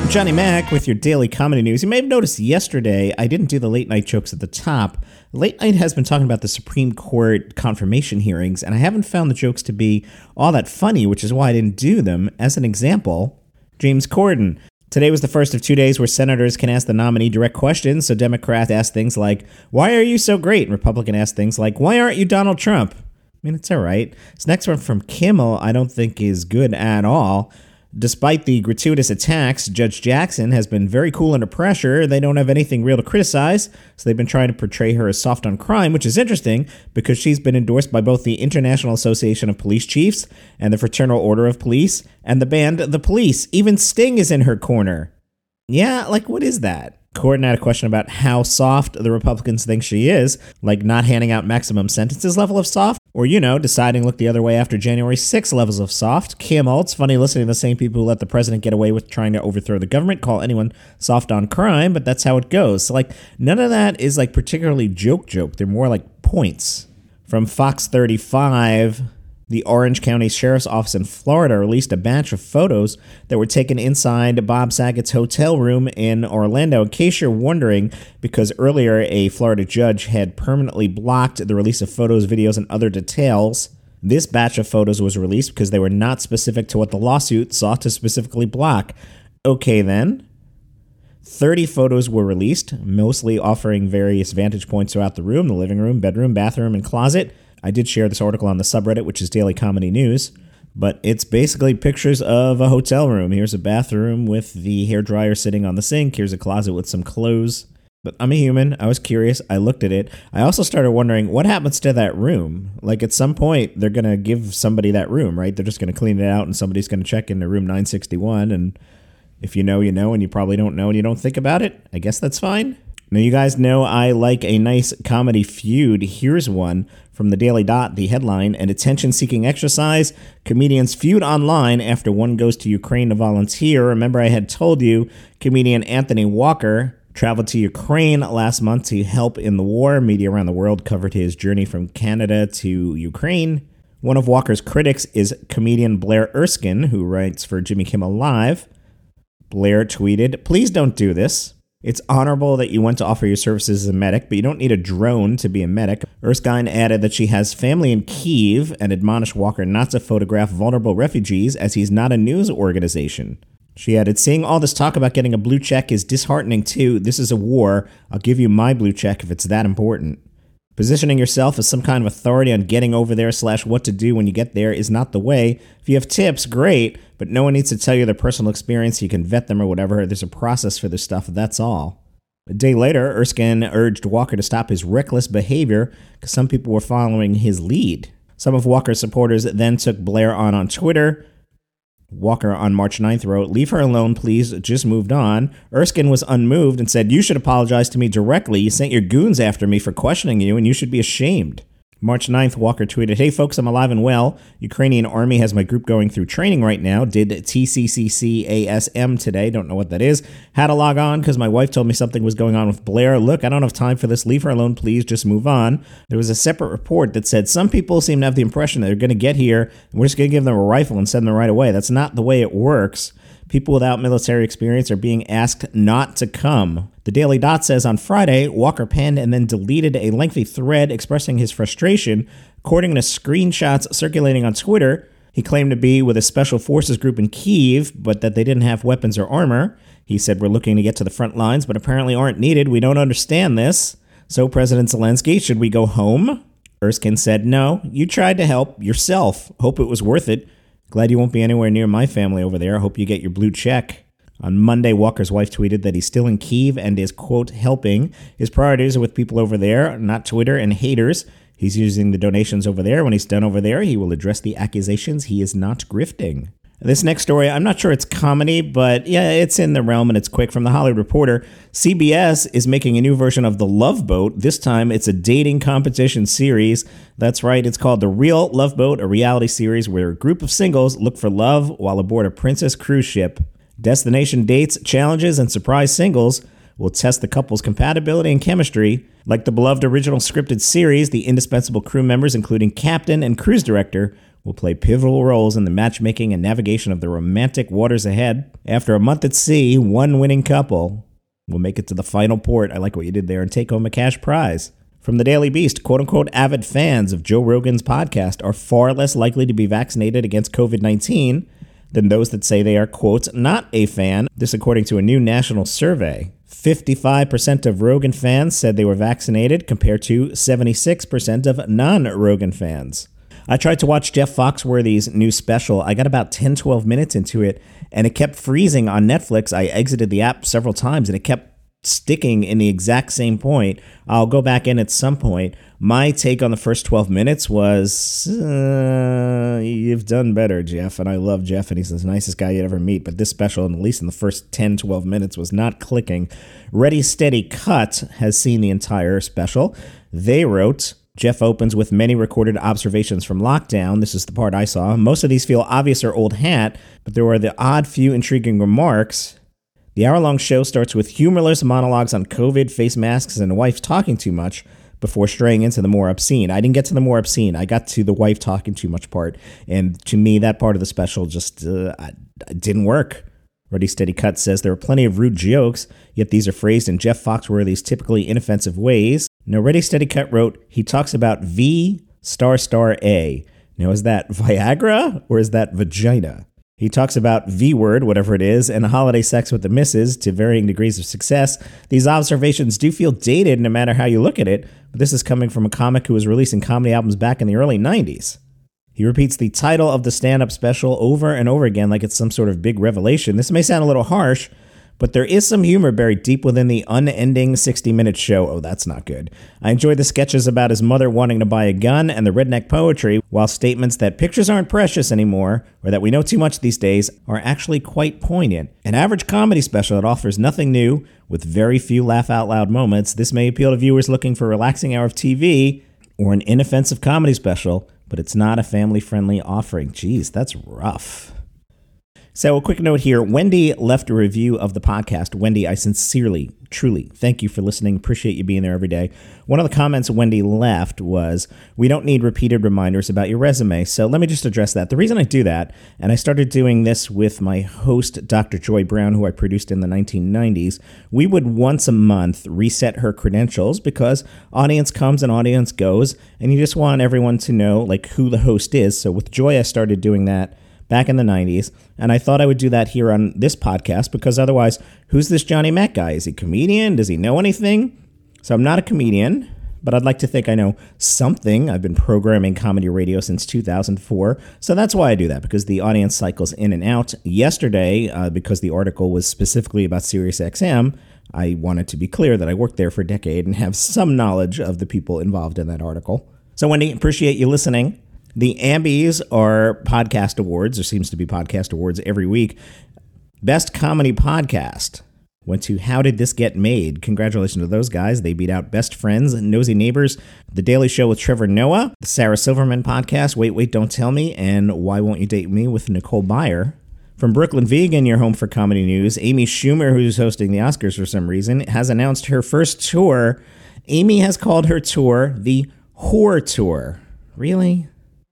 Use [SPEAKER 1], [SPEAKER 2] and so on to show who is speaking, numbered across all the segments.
[SPEAKER 1] Johnny Mac with your daily comedy news. You may have noticed yesterday I didn't do the late night jokes at the top. Late night has been talking about the Supreme Court confirmation hearings, and I haven't found the jokes to be all that funny, which is why I didn't do them. As an example, James Corden. Today was the first of 2 days where senators can ask the nominee direct questions, so Democrat asked things like, "Why are you so great?" And Republican asked things like, "Why aren't you Donald Trump?" I mean, it's all right. This next one from Kimmel I don't think is good at all. Despite the gratuitous attacks, Judge Jackson has been very cool under pressure. They don't have anything real to criticize, so they've been trying to portray her as soft on crime, which is interesting because she's been endorsed by both the International Association of Police Chiefs and the Fraternal Order of Police and the band The Police. Even Sting is in her corner. Yeah, like what is that? Corden had a question about how soft the Republicans think she is, like not handing out maximum sentences level of soft, or, deciding to look the other way after January 6 levels of soft. Kimmel, it's funny listening to the same people who let the president get away with trying to overthrow the government call anyone soft on crime, but that's how it goes. So, none of that is, particularly joke. They're more like points. From Fox 35... The Orange County Sheriff's Office in Florida released a batch of photos that were taken inside Bob Saget's hotel room in Orlando. In case you're wondering, because earlier a Florida judge had permanently blocked the release of photos, videos, and other details, this batch of photos was released because they were not specific to what the lawsuit sought to specifically block. Okay then. 30 photos were released, mostly offering various vantage points throughout the room, the living room, bedroom, bathroom, and closet. I did share this article on the subreddit, which is Daily Comedy News, but it's basically pictures of a hotel room. Here's a bathroom with the hairdryer sitting on the sink. Here's a closet with some clothes. But I'm a human. I was curious. I looked at it. I also started wondering what happens to that room. At some point, they're going to give somebody that room, right? They're just going to clean it out and somebody's going to check into room 961. And if you know, and you probably don't know and you don't think about it, I guess that's fine. Now, you guys know I like a nice comedy feud. Here's one from the Daily Dot, the headline, an attention-seeking exercise. Comedians feud online after one goes to Ukraine to volunteer. Remember, I had told you comedian Anthony Walker traveled to Ukraine last month to help in the war. Media around the world covered his journey from Canada to Ukraine. One of Walker's critics is comedian Blair Erskine, who writes for Jimmy Kimmel Live. Blair tweeted, "Please don't do this. It's honorable that you went to offer your services as a medic, but you don't need a drone to be a medic." Erskine added that she has family in Kyiv and admonished Walker not to photograph vulnerable refugees as he's not a news organization. She added, "Seeing all this talk about getting a blue check is disheartening too. This is a war. I'll give you my blue check if it's that important. Positioning yourself as some kind of authority on getting over there / what to do when you get there is not the way. If you have tips, great, but no one needs to tell you their personal experience. You can vet them or whatever. There's a process for this stuff, that's all." A day later, Erskine urged Walker to stop his reckless behavior because some people were following his lead. Some of Walker's supporters then took Blair on Twitter. Walker on March 9th wrote, "Leave her alone, please. Just moved on." Erskine was unmoved and said, "You should apologize to me directly. You sent your goons after me for questioning you, and you should be ashamed." March 9th, Walker tweeted, "Hey folks, I'm alive and well. Ukrainian army has my group going through training right now. Did TCCCASM today. Don't know what that is. Had to log on because my wife told me something was going on with Blair. Look, I don't have time for this. Leave her alone, please. Just move on." There was a separate report that said some people seem to have the impression that they're going to get here and we're just going to give them a rifle and send them right away. That's not the way it works. People without military experience are being asked not to come. The Daily Dot says on Friday, Walker penned and then deleted a lengthy thread expressing his frustration. According to screenshots circulating on Twitter, he claimed to be with a special forces group in Kyiv, but that they didn't have weapons or armor. He said, "We're looking to get to the front lines, but apparently aren't needed. We don't understand this. So, President Zelensky, should we go home?" Erskine said, "No, you tried to help yourself. Hope it was worth it. Glad you won't be anywhere near my family over there. Hope you get your blue check." On Monday, Walker's wife tweeted that he's still in Kyiv and is, quote, helping. His priorities are with people over there, not Twitter and haters. He's using the donations over there. When he's done over there, he will address the accusations. He is not grifting. This next story, I'm not sure it's comedy, but yeah, it's in the realm and it's quick. From The Hollywood Reporter, CBS is making a new version of The Love Boat. This time, it's a dating competition series. That's right, it's called The Real Love Boat, a reality series where a group of singles look for love while aboard a princess cruise ship. Destination dates, challenges, and surprise singles will test the couple's compatibility and chemistry. Like the beloved original scripted series, the indispensable crew members, including captain and cruise director, will play pivotal roles in the matchmaking and navigation of the romantic waters ahead. After a month at sea, one winning couple will make it to the final port. I like what you did there, and take home a cash prize. From the Daily Beast, quote-unquote avid fans of Joe Rogan's podcast are far less likely to be vaccinated against COVID-19 than those that say they are, quote, not a fan. This according to a new national survey. 55% of Rogan fans said they were vaccinated compared to 76% of non-Rogan fans. I tried to watch Jeff Foxworthy's new special. I got about 10-12 minutes into it, and it kept freezing on Netflix. I exited the app several times, and it kept sticking in the exact same point. I'll go back in at some point. My take on the first 12 minutes was, you've done better, Jeff. And I love Jeff, and he's the nicest guy you'd ever meet. But this special, at least in the first 10, 12 minutes, was not clicking. Ready, Steady, Cut has seen the entire special. They wrote, Jeff opens with many recorded observations from lockdown. This is the part I saw. Most of these feel obvious or old hat, but there were the odd few intriguing remarks. The hour-long show starts with humorless monologues on COVID, face masks, and wife talking too much before straying into the more obscene. I didn't get to the more obscene. I got to the wife talking too much part. And to me, that part of the special just didn't work. Ready, Steady, Cut says there are plenty of rude jokes, yet these are phrased in Jeff Foxworthy's typically inoffensive ways. Now, Ready, Steady, Cut wrote, he talks about V***A. Now, is that Viagra or is that vagina? He talks about V-word, whatever it is, and holiday sex with the missus to varying degrees of success. These observations do feel dated no matter how you look at it, but this is coming from a comic who was releasing comedy albums back in the early 90s. He repeats the title of the stand-up special over and over again like it's some sort of big revelation. This may sound a little harsh, but there is some humor buried deep within the unending 60-minute show. Oh, that's not good. I enjoyed the sketches about his mother wanting to buy a gun and the redneck poetry, while statements that pictures aren't precious anymore or that we know too much these days are actually quite poignant. An average comedy special that offers nothing new with very few laugh-out-loud moments. This may appeal to viewers looking for a relaxing hour of TV or an inoffensive comedy special, but it's not a family-friendly offering. Jeez, that's rough. So a quick note here. Wendy left a review of the podcast. Wendy, I sincerely, truly thank you for listening. Appreciate you being there every day. One of the comments Wendy left was, we don't need repeated reminders about your resume. So let me just address that. The reason I do that, and I started doing this with my host, Dr. Joy Brown, who I produced in the 1990s, we would once a month reset her credentials because audience comes and audience goes, and you just want everyone to know like who the host is. So with Joy, I started doing that back in the 90s, and I thought I would do that here on this podcast because otherwise, who's this Johnny Mac guy? Is he a comedian? Does he know anything? So I'm not a comedian, but I'd like to think I know something. I've been programming comedy radio since 2004, so that's why I do that, because the audience cycles in and out. Yesterday, because the article was specifically about SiriusXM, I wanted to be clear that I worked there for a decade and have some knowledge of the people involved in that article. So Wendy, appreciate you listening. The Ambies are podcast awards. There seems to be podcast awards every week. Best Comedy Podcast went to How Did This Get Made? Congratulations to those guys. They beat out Best Friends, Nosy Neighbors, The Daily Show with Trevor Noah, the Sarah Silverman Podcast, Wait, Don't Tell Me, and Why Won't You Date Me with Nicole Byer. From Brooklyn Vegan, your home for comedy news, Amy Schumer, who's hosting the Oscars for some reason, has announced her first tour. Amy has called her tour the Whore Tour. Really?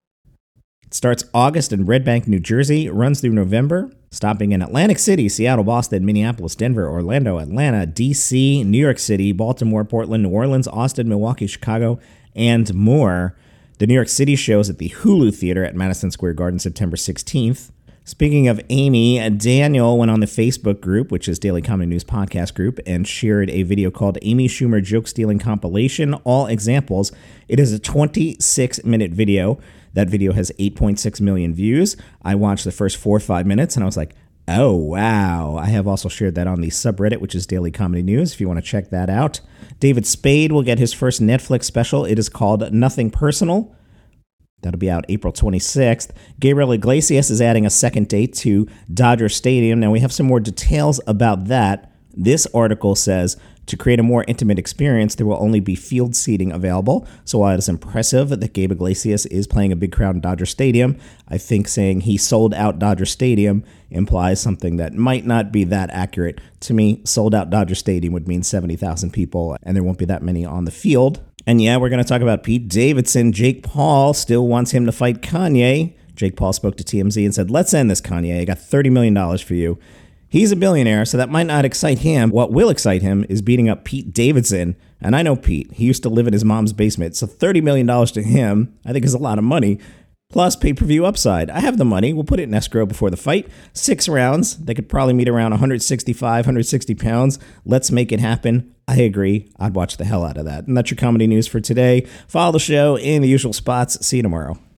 [SPEAKER 1] It starts August in Red Bank, New Jersey, runs through November, stopping in Atlantic City, Seattle, Boston, Minneapolis, Denver, Orlando, Atlanta, D.C., New York City, Baltimore, Portland, New Orleans, Austin, Milwaukee, Chicago, and more. The New York City shows at the Hulu Theater at Madison Square Garden September 16th. Speaking of Amy, Daniel went on the Facebook group, which is Daily Comedy News Podcast Group, and shared a video called Amy Schumer Joke Stealing Compilation, All Examples. It is a 26-minute video. That video has 8.6 million views. I watched the first 4 or 5 minutes, and I was like, oh, wow. I have also shared that on the subreddit, which is Daily Comedy News, if you want to check that out. David Spade will get his first Netflix special. It is called Nothing Personal. That'll be out April 26th. Gabriel Iglesias is adding a second date to Dodger Stadium. Now, we have some more details about that. This article says, to create a more intimate experience, there will only be field seating available. So while it is impressive that Gabe Iglesias is playing a big crowd in Dodger Stadium, I think saying he sold out Dodger Stadium implies something that might not be that accurate. To me, sold out Dodger Stadium would mean 70,000 people, and there won't be that many on the field. And yeah, we're going to talk about Pete Davidson. Jake Paul still wants him to fight Kanye. Jake Paul spoke to TMZ and said, "Let's end this, Kanye. I got $30 million for you." He's a billionaire, so that might not excite him. What will excite him is beating up Pete Davidson. And I know Pete. He used to live in his mom's basement. So $30 million to him, I think, is a lot of money. Plus pay-per-view upside. I have the money. We'll put it in escrow before the fight. 6 rounds. They could probably meet around 165, 160 pounds. Let's make it happen. I agree. I'd watch the hell out of that. And that's your comedy news for today. Follow the show in the usual spots. See you tomorrow.